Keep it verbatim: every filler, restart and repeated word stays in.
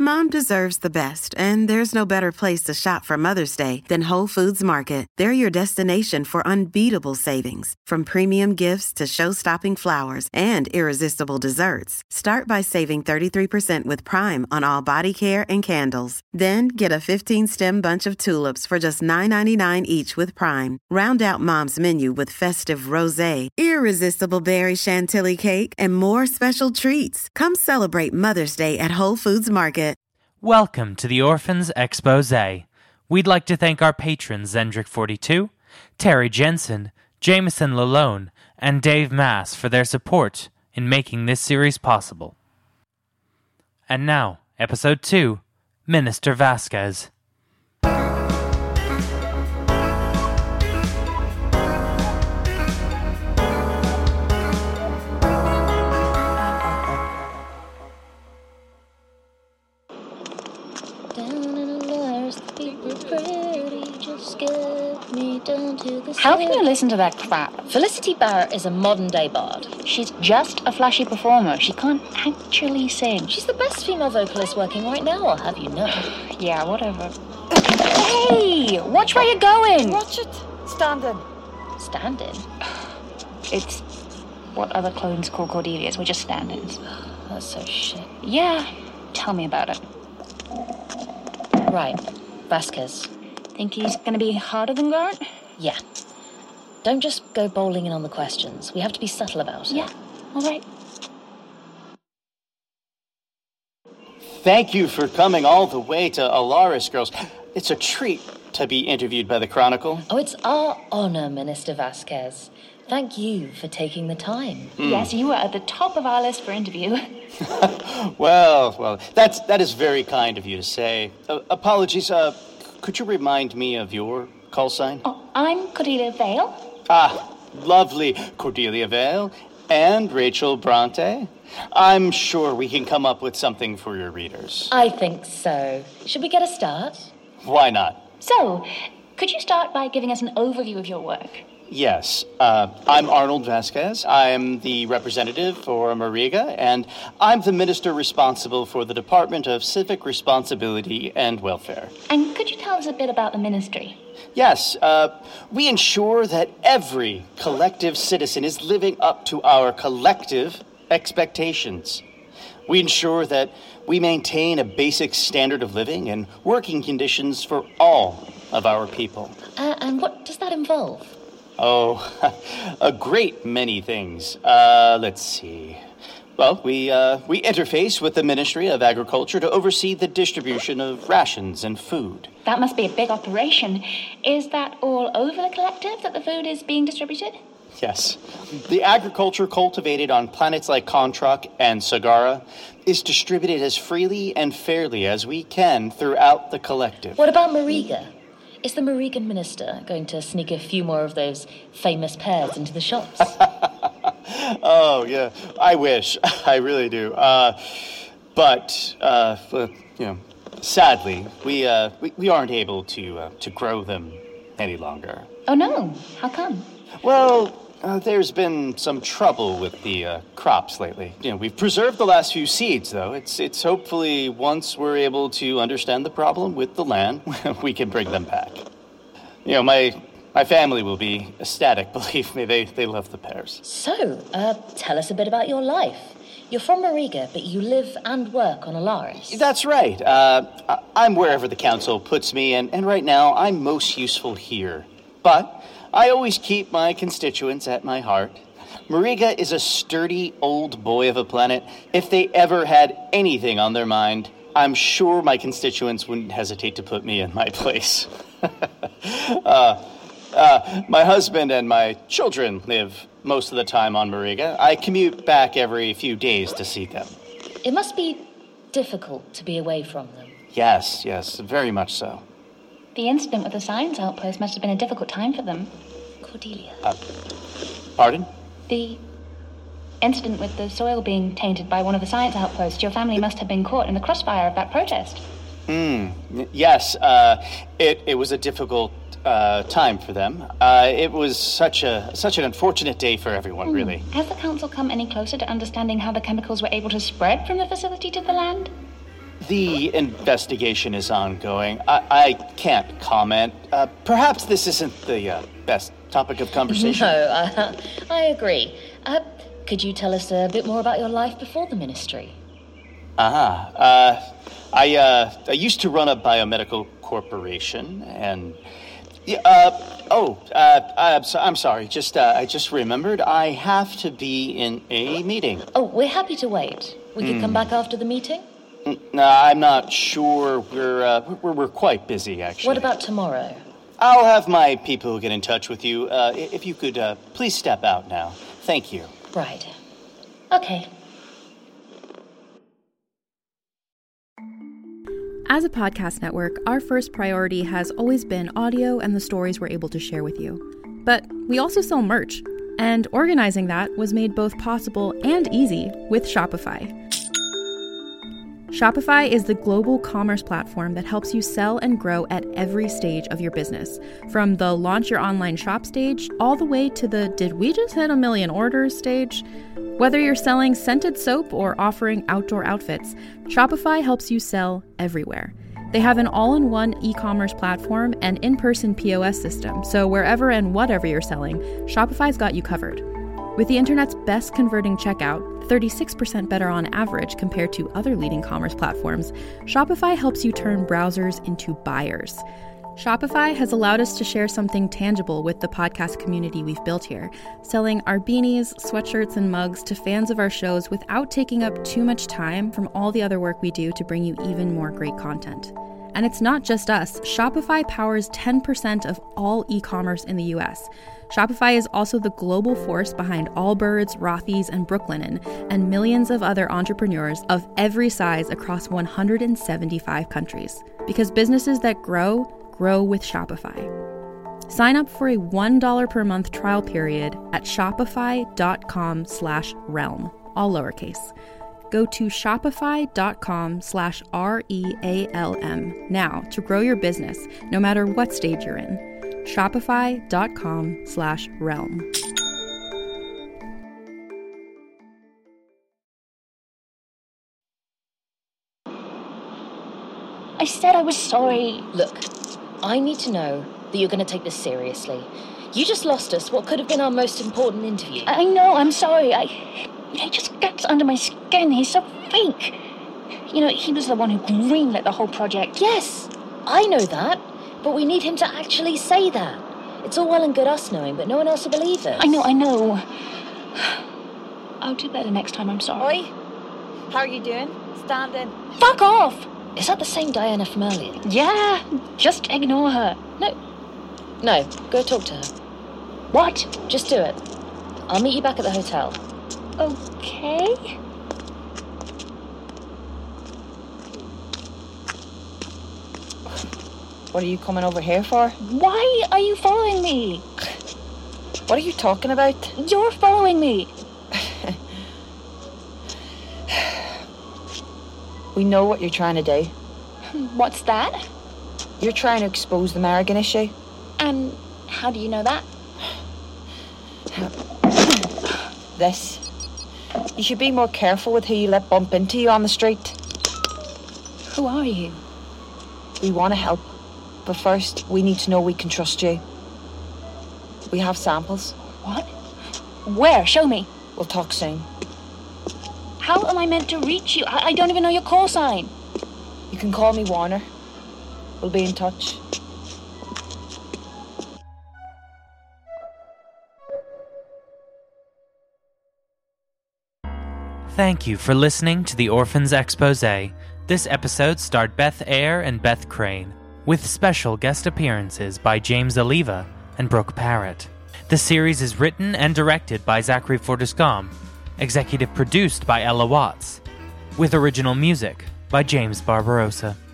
Mom deserves the best, and there's no better place to shop for Mother's Day than Whole Foods Market. They're your destination for unbeatable savings, from premium gifts to show-stopping flowers and irresistible desserts. Start by saving thirty-three percent with Prime on all body care and candles. Then get a fifteen-stem bunch of tulips for just nine ninety-nine each with Prime. Round out Mom's menu with festive rosé, irresistible berry chantilly cake, and more special treats. Come celebrate Mother's Day at Whole Foods Market. Welcome to the Orphans Exposé. We'd like to thank our patrons Zendrick forty-two, Terry Jensen, Jameson Lalone, and Dave Mass for their support in making this series possible. And now, Episode two, Minister Vasquez. How can you listen to that crap? Felicity Barrett is a modern-day bard. She's just a flashy performer. She can't actually sing. She's the best female vocalist working right now, I'll have you know. Yeah, whatever. Hey! Watch where you're going! Watch it. Stand in. Stand in? It's what other clones call Cordelias. We're just stand-ins. That's so shit. Yeah, tell me about it. Right. Vasquez. Think he's gonna be harder than Garrett? Yeah. Don't just go bowling in on the questions. We have to be subtle about it. Yeah, all right. Thank you for coming all the way to Alaris, girls. It's a treat to be interviewed by the Chronicle. Oh, it's our honor, Minister Vasquez. Thank you for taking the time. Mm. Yes, you were at the top of our list for interview. well, well, that's, that is very kind of you to say. Uh, apologies, uh, could you remind me of your call sign? Oh, I'm Cordelia Vale. Ah, lovely Cordelia Vale and Rachel Bronte. I'm sure we can come up with something for your readers. I think so. Should we get a start? Why not? So, could you start by giving us an overview of your work? Yes. Uh, I'm Arnold Vasquez. I'm the representative for Mariga, and I'm the minister responsible for the Department of Civic Responsibility and Welfare. And could you tell us a bit about the ministry? Yes. Uh, we ensure that every collective citizen is living up to our collective expectations. We ensure that we maintain a basic standard of living and working conditions for all of our people. Uh, and what does that involve? Oh, a great many things. Uh, let's see. Well, we uh, we interface with the Ministry of Agriculture to oversee the distribution of rations and food. That must be a big operation. Is that all over the collective that the food is being distributed? Yes. The agriculture cultivated on planets like Contrak and Sagara is distributed as freely and fairly as we can throughout the collective. What about Mariga? Is the Marigan minister going to sneak a few more of those famous pears into the shops? Oh, yeah. I wish. I really do. Uh, but, uh, you know, sadly, we, uh, we, we aren't able to, uh, to grow them any longer. Oh, no. How come? Well, uh, there's been some trouble with the uh, crops lately. You know, we've preserved the last few seeds, though. It's it's hopefully once we're able to understand the problem with the land, we can bring them back. You know, my my family will be ecstatic, believe me. They, they love the pears. So, uh, tell us a bit about your life. You're from Mariga, but you live and work on Alaris. That's right. Uh, I'm wherever the council puts me, and, and right now I'm most useful here. But I always keep my constituents at my heart. Mariga is a sturdy old boy of a planet. If they ever had anything on their mind, I'm sure my constituents wouldn't hesitate to put me in my place. uh, uh, my husband and my children live most of the time on Mariga. I commute back every few days to see them. It must be difficult to be away from them. Yes, yes, very much so. The incident with the science outpost must have been a difficult time for them. Cordelia. Uh, pardon? The incident with the soil being tainted by one of the science outposts. Your family must have been caught in the crossfire of that protest. Hmm. Yes. Uh, it it was a difficult uh, time for them. Uh, it was such a such an unfortunate day for everyone, mm. really. Has the council come any closer to understanding how the chemicals were able to spread from the facility to the land? The investigation is ongoing. I, I can't comment. Uh, perhaps this isn't the uh, best topic of conversation. No, uh, I agree. Uh, could you tell us a bit more about your life before the ministry? Ah, uh, I, uh, I used to run a biomedical corporation, and... Uh, oh, uh, I'm, so, I'm sorry. Just, uh, I just remembered I have to be in a meeting. Oh, we're happy to wait. We could mm. come back after the meeting? No, I'm not sure. We're, uh, we're, we're quite busy, actually. What about tomorrow? I'll have my people get in touch with you. Uh, if you could, uh, please step out now. Thank you. Right. Okay. As a podcast network, our first priority has always been audio and the stories we're able to share with you. But we also sell merch, and organizing that was made both possible and easy with Shopify. Shopify is the global commerce platform that helps you sell and grow at every stage of your business, from the launch your online shop stage all the way to the did we just hit a million orders stage. Whether you're selling scented soap or offering outdoor outfits, Shopify helps you sell everywhere. They have an all-in-one e-commerce platform and in-person P O S system, so wherever and whatever you're selling, Shopify's got you covered. With the internet's best converting checkout, thirty-six percent better on average compared to other leading commerce platforms, Shopify helps you turn browsers into buyers. Shopify has allowed us to share something tangible with the podcast community we've built here, selling our beanies, sweatshirts, and mugs to fans of our shows without taking up too much time from all the other work we do to bring you even more great content. And it's not just us. Shopify powers ten percent of all e-commerce in the U S. Shopify is also the global force behind Allbirds, Rothy's, and Brooklinen, and millions of other entrepreneurs of every size across one hundred seventy-five countries. Because businesses that grow, grow with Shopify. Sign up for a one dollar per month trial period at shopify.com slash realm, all lowercase. Go to shopify.com slash R-E-A-L-M now to grow your business, no matter what stage you're in. Shopify.com slash realm. I said I was sorry. Look, I need to know that you're going to take this seriously. You just lost us what could have been our most important interview. I know, I'm sorry. I... He just gets under my skin. He's so fake. You know, he was the one who greenlit the whole project. Yes, I know that. But we need him to actually say that. It's all well and good us knowing, but no one else will believe us. I know, I know. I'll do better next time, I'm sorry. Oi, how are you doing? Standing. Fuck off! Is that the same Diana from earlier? Yeah, just ignore her. No, no, go talk to her. What? Just do it. I'll meet you back at the hotel. Okay. What are you coming over here for? Why are you following me? What are you talking about? You're following me. We know what you're trying to do. What's that? You're trying to expose the Merrigan issue. And how do you know that? This. You should be more careful with who you let bump into you on the street. Who are you? We want to help. But first, we need to know we can trust you. We have samples. What? Where? Show me. We'll talk soon. How am I meant to reach you? I, I don't even know your call sign. You can call me Warner. We'll be in touch. Thank you for listening to the Orphans Exposé. This episode starred Beth Eyre and Beth Crane, with special guest appearances by James Oliva and Brooke Parrott. The series is written and directed by Zachary Fortescombe, executive produced by Ella Watts, with original music by James Barbarossa.